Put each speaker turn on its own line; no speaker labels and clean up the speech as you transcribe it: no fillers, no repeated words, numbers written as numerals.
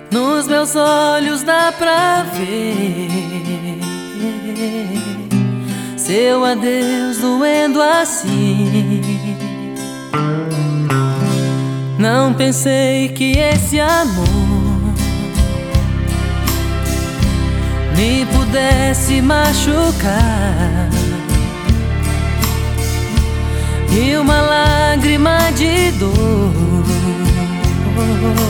Nos meus olhos dá pra ver seu adeus doendo assim. Não pensei que esse amor me pudesse machucar.